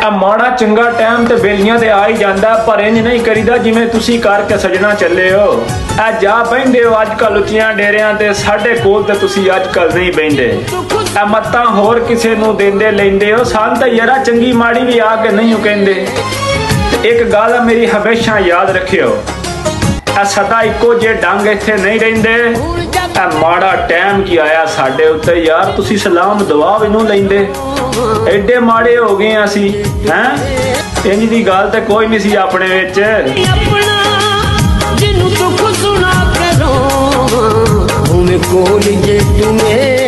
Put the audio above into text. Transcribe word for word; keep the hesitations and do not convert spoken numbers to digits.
माड़ा चंगा टाइम ते बेलियां ते आ ही जांदा, पर इंज नहीं करीदा जिवें तुसी करके सजना चले हो। आ जा बहिंदे हो अजकल उच्चियां डेरियां ते, साडे कोल ते तुसी अजकल नहीं बहिंदे। आ मत्तां होर किसे नूं देंदे लैंदे हो, सान तां यारा चंगी माड़ी भी आ के नहीं कहंदे। एक गल मेरी हमेशा याद रखियो, आ सदा इको जे डंग इत्थे नहीं रहिंदे। आ माड़ा टाइम की आया साडे उत्ते यार, तुसी सलाम दुआ भी नहीं लैंदे। एडे माड़े हो गए असी हैं, इंज दी गल ते कोई नहीं सी अपने विच। अपना जिन्नू दुख सुना करो कोल जे तू